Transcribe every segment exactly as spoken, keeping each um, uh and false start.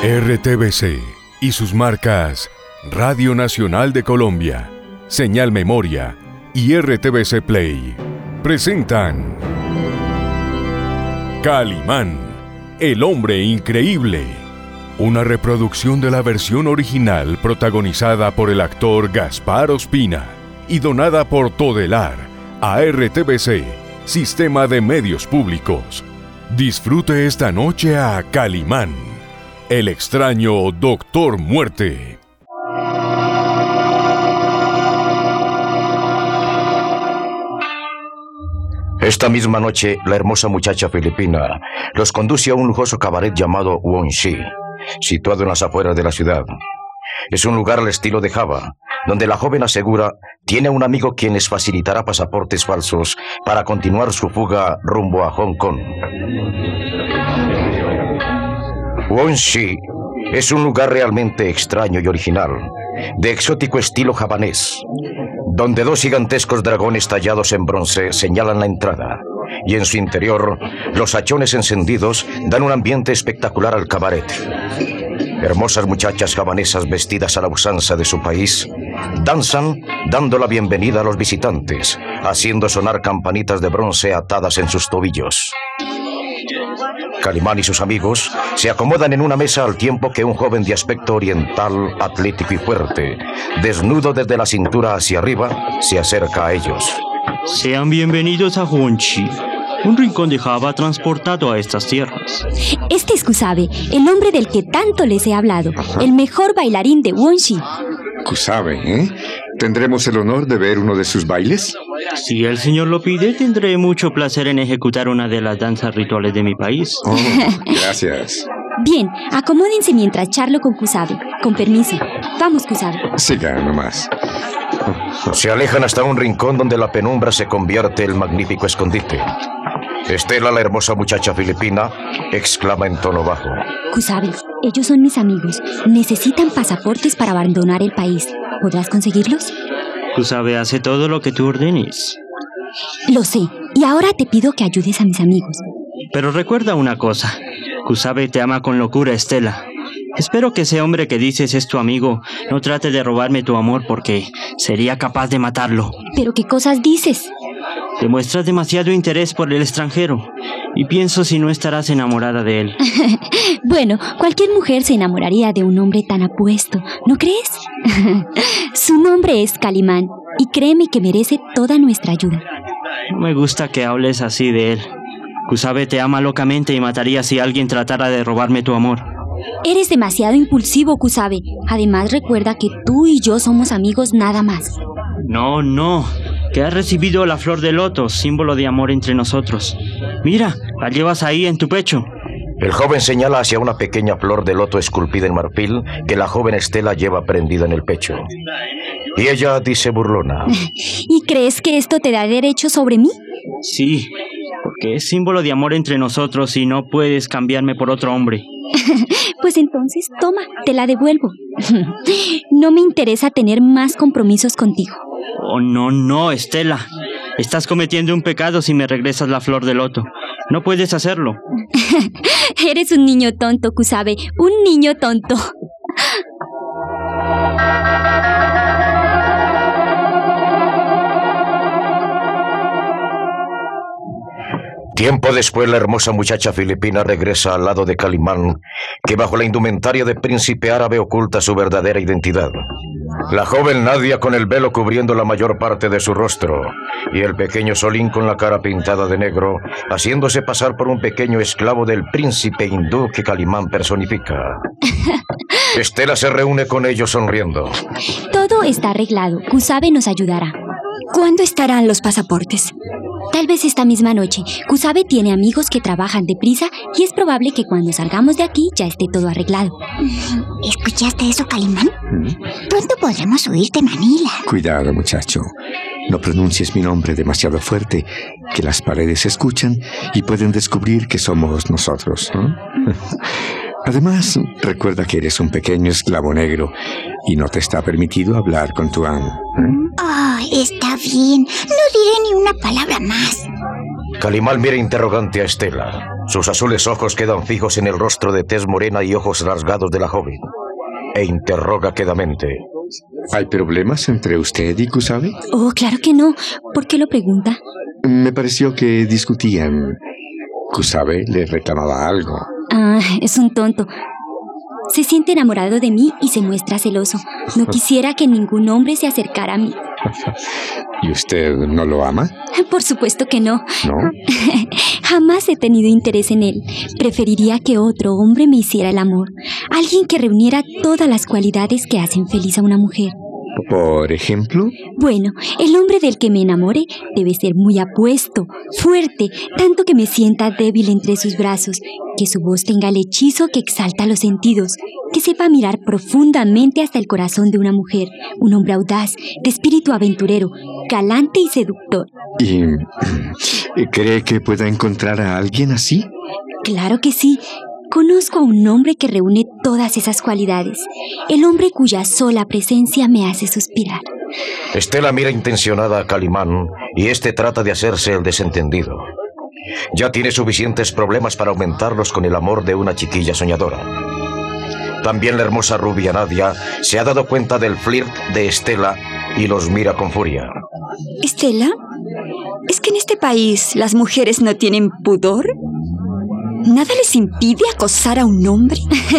R T V C y sus marcas Radio Nacional de Colombia, Señal Memoria y R T V C Play presentan Calimán, el hombre increíble, una reproducción de la versión original protagonizada por el actor Gaspar Ospina y donada por Todelar a R T V C, Sistema de Medios Públicos. Disfrute esta noche a Calimán, el extraño Doctor Muerte. Esta misma noche, la hermosa muchacha filipina los conduce a un lujoso cabaret llamado Wonshi, situado en las afueras de la ciudad. Es un lugar al estilo de Java, donde la joven asegura tiene un amigo quien les facilitará pasaportes falsos para continuar su fuga rumbo a Hong Kong. Wonshi es un lugar realmente extraño y original, de exótico estilo javanés, donde dos gigantescos dragones tallados en bronce señalan la entrada, y en su interior los hachones encendidos dan un ambiente espectacular al cabaret. Hermosas muchachas javanesas vestidas a la usanza de su país danzan dando la bienvenida a los visitantes, haciendo sonar campanitas de bronce atadas en sus tobillos. Calimán y sus amigos se acomodan en una mesa al tiempo que un joven de aspecto oriental, atlético y fuerte, desnudo desde la cintura hacia arriba, se acerca a ellos. Sean bienvenidos a Wonshi, un rincón de Java transportado a estas tierras. Este es Kusabe, el hombre del que tanto les he hablado, el mejor bailarín de Wonshi. Kusabe, ¿eh? ¿Tendremos el honor de ver uno de sus bailes? Si el señor lo pide, tendré mucho placer en ejecutar una de las danzas rituales de mi país. Oh, gracias. Bien, acomódense mientras charlo con Kusabe. Con permiso. Vamos, Kusabe. Siga nomás. Se alejan hasta un rincón donde la penumbra se convierte en magnífico escondite. Estela, la hermosa muchacha filipina, exclama en tono bajo: Kusabe, ellos son mis amigos. Necesitan pasaportes para abandonar el país. ¿Podrás conseguirlos? Kusabe hace todo lo que tú ordenes. Lo sé, y ahora te pido que ayudes a mis amigos. Pero recuerda una cosa. Kusabe te ama con locura, Estela. Espero que ese hombre que dices es tu amigo no trate de robarme tu amor, porque sería capaz de matarlo. ¿Pero qué cosas dices? Demuestras demasiado interés por el extranjero y pienso si no estarás enamorada de él. Bueno, cualquier mujer se enamoraría de un hombre tan apuesto, ¿no crees? Su nombre es Calimán y créeme que merece toda nuestra ayuda. No me gusta que hables así de él. Kusabe te ama locamente y mataría si alguien tratara de robarme tu amor. Eres demasiado impulsivo, Kusabe. Además, recuerda que tú y yo somos amigos nada más. No, no. Que has recibido la flor de loto, símbolo de amor entre nosotros. Mira, la llevas ahí en tu pecho. El joven señala hacia una pequeña flor de loto esculpida en marfil que la joven Estela lleva prendida en el pecho. Y ella dice burlona: ¿Y crees que esto te da derecho sobre mí? Sí, porque es símbolo de amor entre nosotros y no puedes cambiarme por otro hombre. Pues entonces, toma, te la devuelvo. No me interesa tener más compromisos contigo. Oh, no, no, Estela. Estás cometiendo un pecado si me regresas la flor de loto. No puedes hacerlo. Eres un niño tonto, Kusabe. Un niño tonto. Tiempo después, la hermosa muchacha filipina regresa al lado de Calimán, que bajo la indumentaria de príncipe árabe oculta su verdadera identidad. La joven Nadia con el velo cubriendo la mayor parte de su rostro, y el pequeño Solín con la cara pintada de negro, haciéndose pasar por un pequeño esclavo del príncipe hindú que Calimán personifica. Estela se reúne con ellos sonriendo. Todo está arreglado. Kusabe nos ayudará. ¿Cuándo estarán los pasaportes? Tal vez esta misma noche. Kusabe tiene amigos que trabajan deprisa y es probable que cuando salgamos de aquí ya esté todo arreglado. ¿Escuchaste eso, Calimán? ¿Mm? Pronto podremos huir de Manila. Cuidado, muchacho. No pronuncies mi nombre demasiado fuerte, que las paredes escuchan y pueden descubrir que somos nosotros, ¿no? Además, recuerda que eres un pequeño esclavo negro y no te está permitido hablar con tu amo. ¿eh? Oh, está bien. No diré ni una palabra más. Calimán mira interrogante a Estela. Sus azules ojos quedan fijos en el rostro de tez morena y ojos rasgados de la joven, e interroga quedamente. ¿Hay problemas entre usted y Kusabe? Oh, claro que no. ¿Por qué lo pregunta? Me pareció que discutían. Kusabe le reclamaba algo. Ah, es un tonto. Se siente enamorado de mí y se muestra celoso. No quisiera que ningún hombre se acercara a mí. ¿Y usted no lo ama? Por supuesto que no. ¿No? Jamás he tenido interés en él. Preferiría que otro hombre me hiciera el amor. Alguien que reuniera todas las cualidades que hacen feliz a una mujer. ¿Por ejemplo? Bueno, el hombre del que me enamore debe ser muy apuesto, fuerte, tanto que me sienta débil entre sus brazos, que su voz tenga el hechizo que exalta los sentidos, que sepa mirar profundamente hasta el corazón de una mujer, un hombre audaz, de espíritu aventurero, galante y seductor. ¿Y cree que pueda encontrar a alguien así? Claro que sí. Conozco a un hombre que reúne todas esas cualidades. El hombre cuya sola presencia me hace suspirar. Estela mira intencionada a Calimán y este trata de hacerse el desentendido. Ya tiene suficientes problemas para aumentarlos con el amor de una chiquilla soñadora. También la hermosa rubia Nadia se ha dado cuenta del flirt de Estela y los mira con furia. ¿Estela? ¿Es que en este país las mujeres no tienen pudor? ¿Nada les impide acosar a un hombre?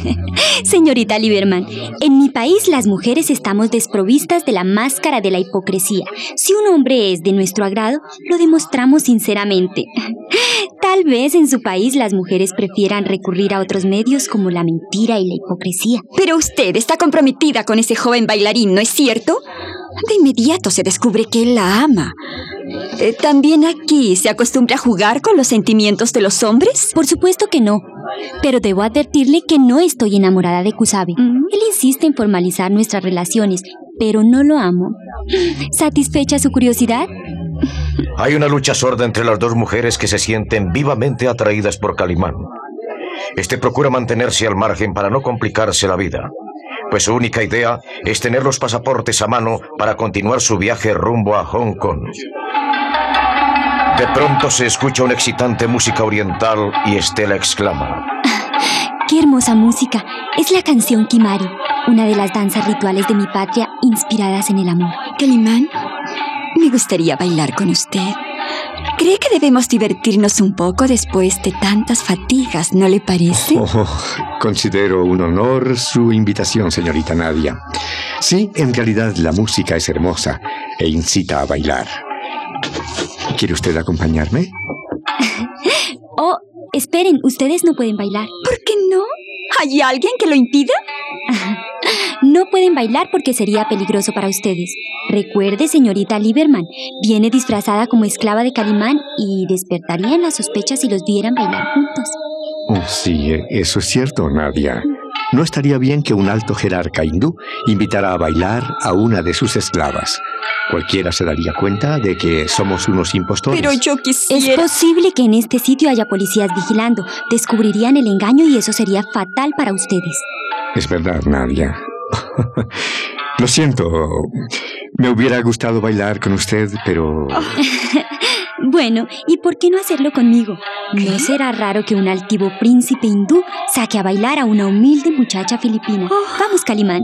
Señorita Lieberman, en mi país las mujeres estamos desprovistas de la máscara de la hipocresía. Si un hombre es de nuestro agrado, lo demostramos sinceramente. Tal vez en su país las mujeres prefieran recurrir a otros medios como la mentira y la hipocresía. Pero usted está comprometida con ese joven bailarín, ¿no es cierto? De inmediato se descubre que él la ama. Eh, ¿También aquí se acostumbra a jugar con los sentimientos de los hombres? Por supuesto que no. Pero debo advertirle que no estoy enamorada de Kusabe. ¿Mm? Él insiste en formalizar nuestras relaciones, pero no lo amo. ¿Satisfecha su curiosidad? Hay una lucha sorda entre las dos mujeres que se sienten vivamente atraídas por Calimán. Este procura mantenerse al margen para no complicarse la vida, pues su única idea es tener los pasaportes a mano para continuar su viaje rumbo a Hong Kong. De pronto se escucha una excitante música oriental y Estela exclama: ¡Qué hermosa música! Es la canción Kimari, una de las danzas rituales de mi patria inspiradas en el amor. Calimán, me gustaría bailar con usted. ¿Cree que debemos divertirnos un poco después de tantas fatigas, no le parece? Oh, considero un honor su invitación, señorita Nadia. Sí, en realidad la música es hermosa e incita a bailar. ¿Quiere usted acompañarme? Oh, esperen, ustedes no pueden bailar. ¿Por qué no? ¿Hay alguien que lo impida? No pueden bailar porque sería peligroso para ustedes. Recuerde, señorita Lieberman, viene disfrazada como esclava de Calimán y despertarían las sospechas si los vieran bailar juntos. Oh, sí, eso es cierto, Nadia. No estaría bien que un alto jerarca hindú invitara a bailar a una de sus esclavas. Cualquiera se daría cuenta de que somos unos impostores. Pero yo quisiera... Es posible que en este sitio haya policías vigilando. Descubrirían el engaño y eso sería fatal para ustedes. Es verdad, Nadia. Lo siento. Me hubiera gustado bailar con usted, pero... Bueno, ¿y por qué no hacerlo conmigo? ¿Qué? ¿No será raro que un altivo príncipe hindú saque a bailar a una humilde muchacha filipina? Oh. Vamos, Calimán.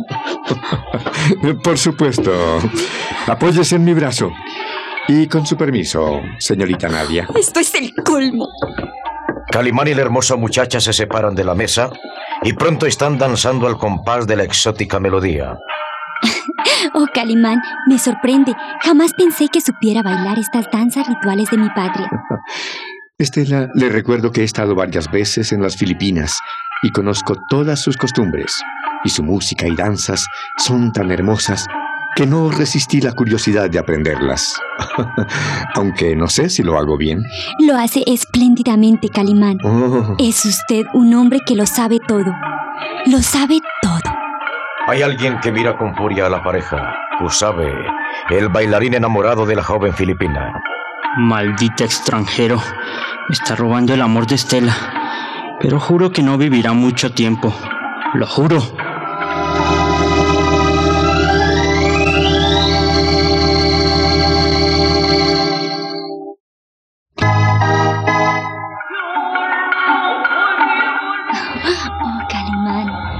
Por supuesto. Apóyese en mi brazo. Y con su permiso, señorita Nadia. Esto es el colmo. Calimán y la hermosa muchacha se separan de la mesa y pronto están danzando al compás de la exótica melodía. Oh, Calimán, me sorprende. Jamás pensé que supiera bailar estas danzas rituales de mi patria. Estela, le recuerdo que he estado varias veces en las Filipinas y conozco todas sus costumbres. Y su música y danzas son tan hermosas que no resistí la curiosidad de aprenderlas. Aunque no sé si lo hago bien. Lo hace espléndidamente, Calimán. Oh. Es usted un hombre que lo sabe todo. Lo sabe todo. Hay alguien que mira con furia a la pareja. Kusabe, el bailarín enamorado de la joven filipina. Maldito extranjero. Me está robando el amor de Estela. Pero juro que no vivirá mucho tiempo. Lo juro.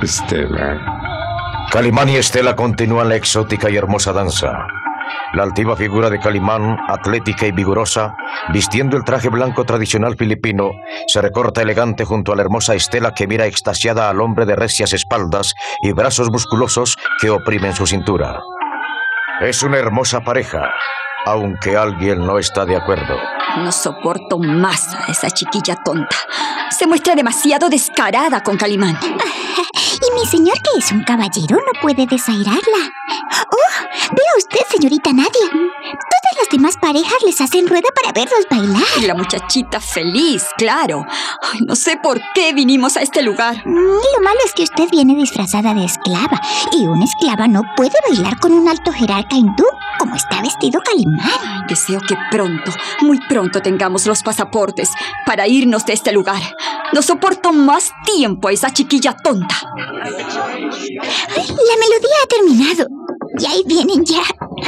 Estela. Calimán y Estela continúan la exótica y hermosa danza. La altiva figura de Calimán, atlética y vigorosa, vistiendo el traje blanco tradicional filipino, se recorta elegante junto a la hermosa Estela que mira extasiada al hombre de recias espaldas y brazos musculosos que oprimen su cintura. Es una hermosa pareja, aunque alguien no está de acuerdo. No soporto más a esa chiquilla tonta. Se muestra demasiado descarada con Calimán. Y mi señor, que es un caballero, no puede desairarla. ¡Oh! Vea usted, señorita Nadia. Todas las demás parejas les hacen rueda para verlos bailar. Y la muchachita feliz, claro. Ay, no sé por qué vinimos a este lugar. Mm, lo malo es que usted viene disfrazada de esclava. Y una esclava no puede bailar con un alto jerarca hindú, como está vestido Calimán. Deseo que pronto, muy pronto tengamos los pasaportes para irnos de este lugar. No soporto más tiempo a esa chiquilla tonta. Ay, la melodía ha terminado. Y ahí vienen ya.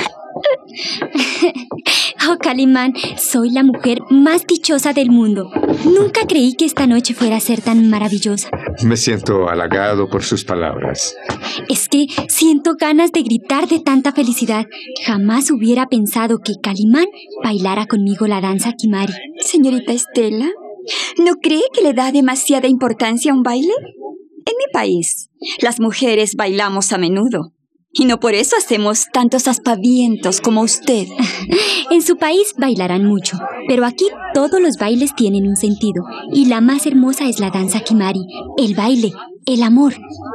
Oh, Calimán, soy la mujer más dichosa del mundo. Nunca creí que esta noche fuera a ser tan maravillosa. Me siento halagado por sus palabras. Es que siento ganas de gritar de tanta felicidad. Jamás hubiera pensado que Calimán bailara conmigo la danza Kimari. Señorita Estela, ¿no cree que le da demasiada importancia a un baile? En mi país, las mujeres bailamos a menudo. Y no por eso hacemos tantos aspavientos como usted. En su país bailarán mucho, pero aquí todos los bailes tienen un sentido. Y la más hermosa es la danza Kimari, el baile, el amor.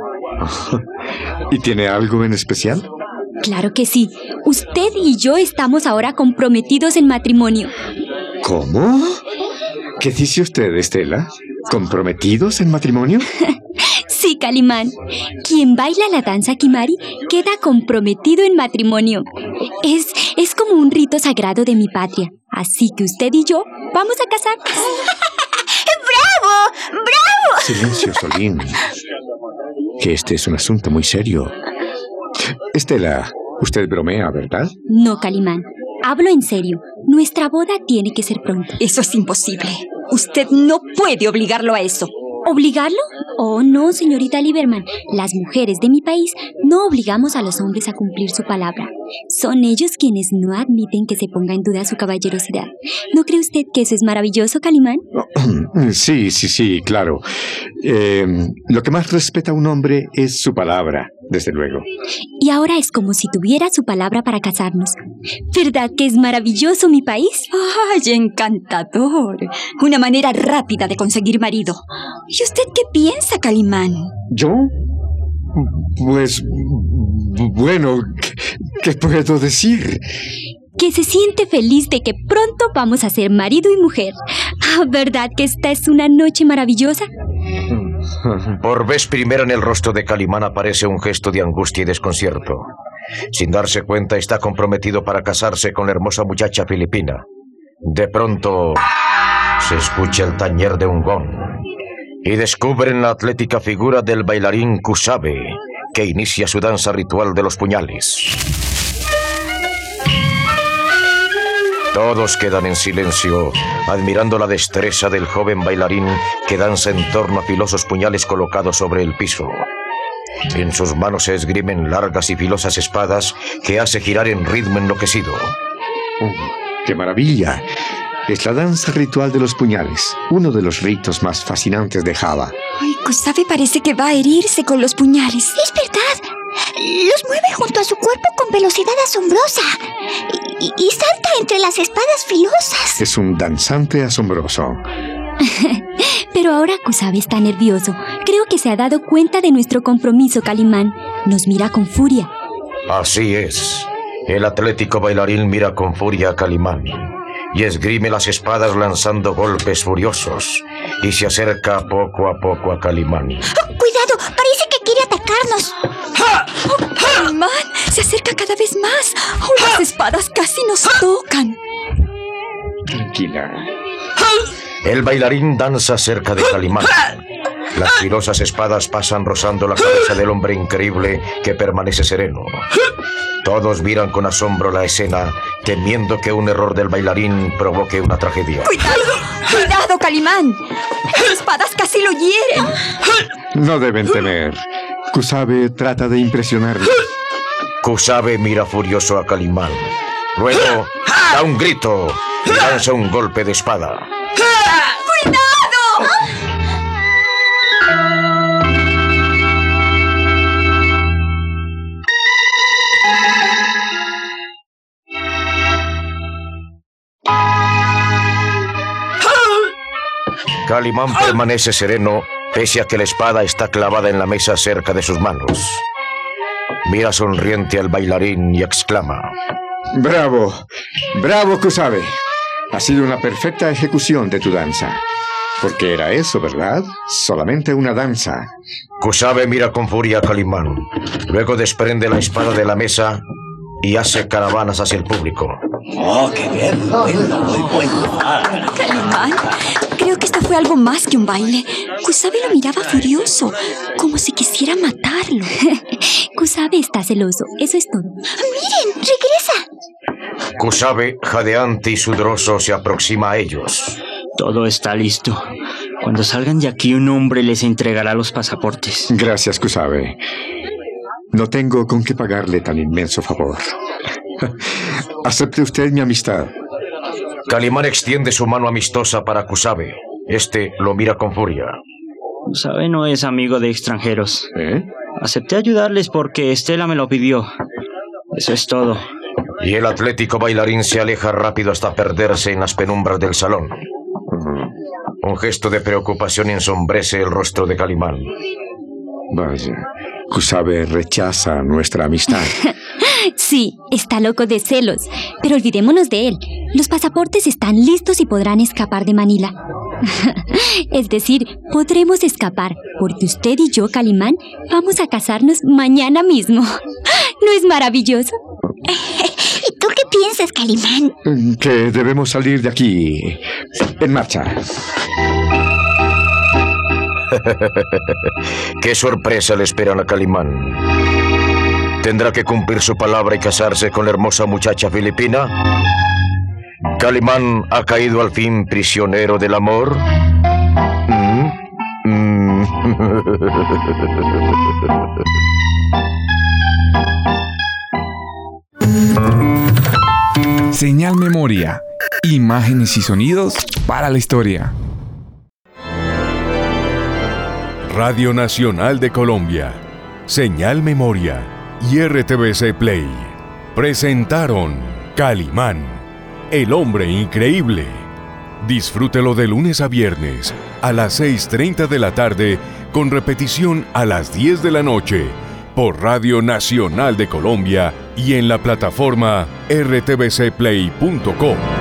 ¿Y tiene algo en especial? Claro que sí. Usted y yo estamos ahora comprometidos en matrimonio. ¿Cómo? ¿Qué dice usted, Estela? ¿Comprometidos en matrimonio? Sí, Calimán. Quien baila la danza Kimari queda comprometido en matrimonio. Es, es como un rito sagrado de mi patria. Así que usted y yo vamos a casarnos. ¡Bravo! ¡Bravo! Silencio, Solín. Que este es un asunto muy serio. Estela, usted bromea, ¿verdad? No, Calimán. Hablo en serio. Nuestra boda tiene que ser pronto. Eso es imposible. Usted no puede obligarlo a eso. ¿Obligarlo? Oh, no, señorita Lieberman. Las mujeres de mi país no obligamos a los hombres a cumplir su palabra. Son ellos quienes no admiten que se ponga en duda su caballerosidad. ¿No cree usted que eso es maravilloso, Calimán? Sí, sí, sí, claro. Eh, lo que más respeta a un hombre es su palabra, desde luego. Y ahora es como si tuviera su palabra para casarnos. ¿Verdad que es maravilloso mi país? ¡Ay, encantador! Una manera rápida de conseguir marido. ¿Y usted qué piensa, Calimán? ¿Yo? Pues, bueno, ¿qué puedo decir? Que se siente feliz de que pronto vamos a ser marido y mujer. ¿Verdad que esta es una noche maravillosa? Por vez primera en el rostro de Calimán aparece un gesto de angustia y desconcierto. Sin darse cuenta, está comprometido para casarse con la hermosa muchacha filipina. De pronto, se escucha el tañer de un gong y descubren la atlética figura del bailarín Kusabe, que inicia su danza ritual de los puñales. Todos quedan en silencio, admirando la destreza del joven bailarín que danza en torno a filosos puñales colocados sobre el piso. En sus manos se esgrimen largas y filosas espadas que hace girar en ritmo enloquecido. Oh, ¡qué maravilla! Es la danza ritual de los puñales, uno de los ritos más fascinantes de Java. Ay, Kusabe parece que va a herirse con los puñales. Es verdad. Los mueve junto a su cuerpo con velocidad asombrosa. Y, y, y salta entre las espadas filosas. Es un danzante asombroso. Pero ahora Kusabe está nervioso. Creo que se ha dado cuenta de nuestro compromiso, Calimán. Nos mira con furia. Así es. El atlético bailarín mira con furia a Calimán y esgrime las espadas lanzando golpes furiosos y se acerca poco a poco a Calimán. Oh, cuidado, parece que quiere atacarnos. Oh, Calimán se acerca cada vez más. Oh, las espadas casi nos tocan. Tranquila. El bailarín danza cerca de Calimán. Las filosas espadas pasan rozando la cabeza del hombre increíble que permanece sereno. Todos miran con asombro la escena, temiendo que un error del bailarín provoque una tragedia. ¡Cuidado! ¡Cuidado, Calimán! Las espadas casi lo hieren. No deben temer. Kusabe trata de impresionarle. Kusabe mira furioso a Calimán. Luego da un grito y lanza un golpe de espada. ¡Cuidado! Calimán permanece sereno pese a que la espada está clavada en la mesa cerca de sus manos. Mira sonriente al bailarín y exclama: ¡Bravo! ¡Bravo, Kusabe! Ha sido una perfecta ejecución de tu danza. Porque era eso, ¿verdad? Solamente una danza. Kusabe mira con furia a Calimán. Luego desprende la espada de la mesa y hace caravanas hacia el público. ¡Oh, qué bien! Bueno, muy bueno. Calimán, creo que esto fue algo más que un baile. Kusabe lo miraba furioso, como si quisiera matarlo. Kusabe está celoso, eso es todo. ¡Miren! ¡Regresa! Kusabe, jadeante y sudoroso, se aproxima a ellos. Todo está listo. Cuando salgan de aquí, un hombre les entregará los pasaportes. Gracias, Kusabe. No tengo con qué pagarle tan inmenso favor. Acepte usted mi amistad. Calimán extiende su mano amistosa para Kusabe. Este lo mira con furia. Kusabe no es amigo de extranjeros. ¿Eh? Acepté ayudarles porque Estela me lo pidió. Eso es todo. Y el atlético bailarín se aleja rápido hasta perderse en las penumbras del salón. Un gesto de preocupación ensombrece el rostro de Calimán. Vaya, Kusabe rechaza nuestra amistad. Sí, está loco de celos, pero olvidémonos de él. Los pasaportes están listos y podrán escapar de Manila. Es decir, podremos escapar, porque usted y yo, Calimán, vamos a casarnos mañana mismo. ¿No es maravilloso? ¿Y tú qué piensas, Calimán? Que debemos salir de aquí. En marcha. Qué sorpresa le esperan a Calimán. ¿Tendrá que cumplir su palabra y casarse con la hermosa muchacha filipina? ¿Calimán ha caído al fin prisionero del amor? ¿Mm? ¿Mm? Señal Memoria. Imágenes y sonidos para la historia. Radio Nacional de Colombia, Señal Memoria y R T V C Play presentaron Calimán, el hombre increíble. Disfrútelo de lunes a viernes a las seis y media de la tarde con repetición a las diez de la noche por Radio Nacional de Colombia y en la plataforma r t v c play punto com.